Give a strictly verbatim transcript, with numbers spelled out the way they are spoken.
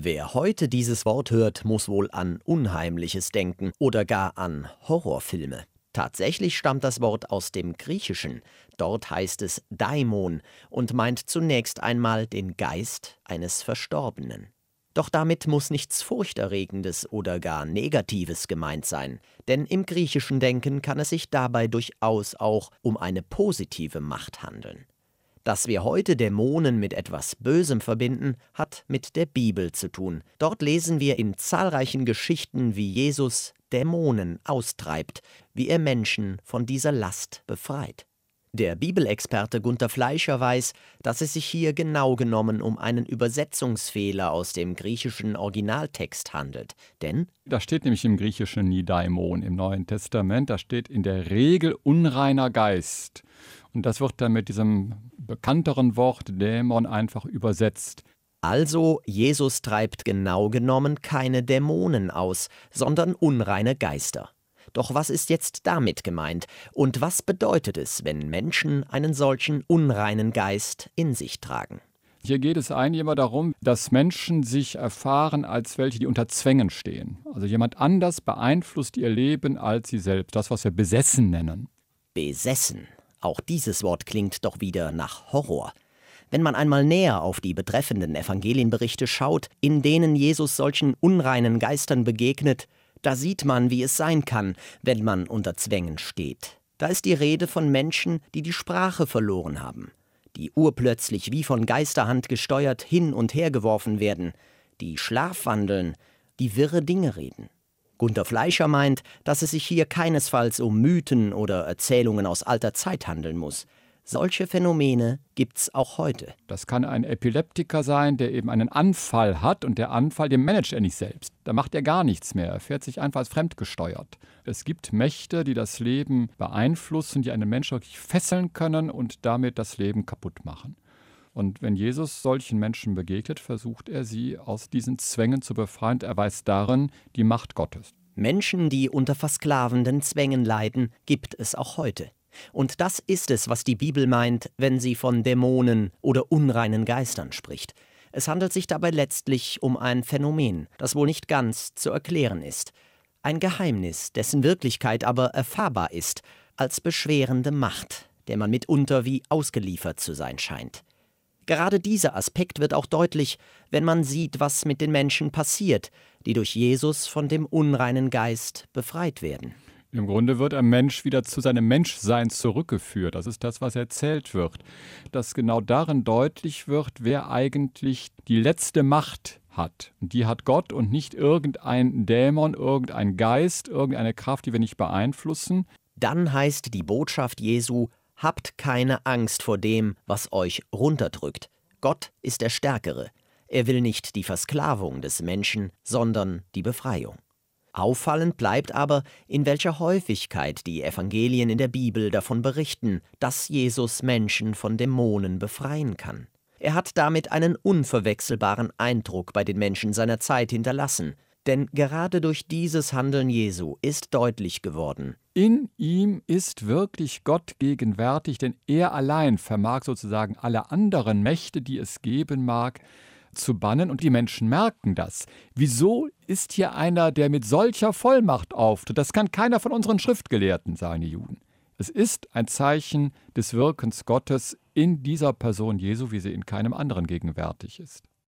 Wer heute dieses Wort hört, muss wohl an Unheimliches denken oder gar an Horrorfilme. Tatsächlich stammt das Wort aus dem Griechischen. Dort heißt es Daimon und meint zunächst einmal den Geist eines Verstorbenen. Doch damit muss nichts Furchterregendes oder gar Negatives gemeint sein, denn im griechischen Denken kann es sich dabei durchaus auch um eine positive Macht handeln. Dass wir heute Dämonen mit etwas Bösem verbinden, hat mit der Bibel zu tun. Dort lesen wir in zahlreichen Geschichten, wie Jesus Dämonen austreibt, wie er Menschen von dieser Last befreit. Der Bibelexperte Gunther Fleischer weiß, dass es sich hier genau genommen um einen Übersetzungsfehler aus dem griechischen Originaltext handelt. Denn da steht nämlich im Griechischen nie Daimon im Neuen Testament, da steht in der Regel unreiner Geist. Und das wird dann mit diesem bekannteren Wort Dämon einfach übersetzt. Also, Jesus treibt genau genommen keine Dämonen aus, sondern unreine Geister. Doch was ist jetzt damit gemeint? Und was bedeutet es, wenn Menschen einen solchen unreinen Geist in sich tragen? Hier geht es eigentlich immer darum, dass Menschen sich erfahren als welche, die unter Zwängen stehen. Also jemand anders beeinflusst ihr Leben als sie selbst, das, was wir besessen nennen. Besessen. Auch dieses Wort klingt doch wieder nach Horror. Wenn man einmal näher auf die betreffenden Evangelienberichte schaut, in denen Jesus solchen unreinen Geistern begegnet, da sieht man, wie es sein kann, wenn man unter Zwängen steht. Da ist die Rede von Menschen, die die Sprache verloren haben, die urplötzlich wie von Geisterhand gesteuert hin und her geworfen werden, die schlafwandeln, die wirre Dinge reden. Gunther Fleischer meint, dass es sich hier keinesfalls um Mythen oder Erzählungen aus alter Zeit handeln muss. Solche Phänomene gibt's auch heute. Das kann ein Epileptiker sein, der eben einen Anfall hat und der Anfall, den managt er nicht selbst. Da macht er gar nichts mehr, er fährt sich einfach als fremdgesteuert. Es gibt Mächte, die das Leben beeinflussen, die einen Menschen wirklich fesseln können und damit das Leben kaputt machen. Und wenn Jesus solchen Menschen begegnet, versucht er, sie aus diesen Zwängen zu befreien. Er weiß darin die Macht Gottes. Menschen, die unter versklavenden Zwängen leiden, gibt es auch heute. Und das ist es, was die Bibel meint, wenn sie von Dämonen oder unreinen Geistern spricht. Es handelt sich dabei letztlich um ein Phänomen, das wohl nicht ganz zu erklären ist. Ein Geheimnis, dessen Wirklichkeit aber erfahrbar ist, als beschwerende Macht, der man mitunter wie ausgeliefert zu sein scheint. Gerade dieser Aspekt wird auch deutlich, wenn man sieht, was mit den Menschen passiert, die durch Jesus von dem unreinen Geist befreit werden. Im Grunde wird ein Mensch wieder zu seinem Menschsein zurückgeführt. Das ist das, was erzählt wird. Dass genau darin deutlich wird, wer eigentlich die letzte Macht hat. Und die hat Gott und nicht irgendein Dämon, irgendein Geist, irgendeine Kraft, die wir nicht beeinflussen. Dann heißt die Botschaft Jesu: Habt keine Angst vor dem, was euch runterdrückt. Gott ist der Stärkere. Er will nicht die Versklavung des Menschen, sondern die Befreiung. Auffallend bleibt aber, in welcher Häufigkeit die Evangelien in der Bibel davon berichten, dass Jesus Menschen von Dämonen befreien kann. Er hat damit einen unverwechselbaren Eindruck bei den Menschen seiner Zeit hinterlassen. Denn gerade durch dieses Handeln Jesu ist deutlich geworden: In ihm ist wirklich Gott gegenwärtig, denn er allein vermag sozusagen alle anderen Mächte, die es geben mag, zu bannen, und die Menschen merken das. Wieso ist hier einer, der mit solcher Vollmacht auftritt? Das kann keiner von unseren Schriftgelehrten, sagen die Juden. Es ist ein Zeichen des Wirkens Gottes in dieser Person Jesu, wie sie in keinem anderen gegenwärtig ist.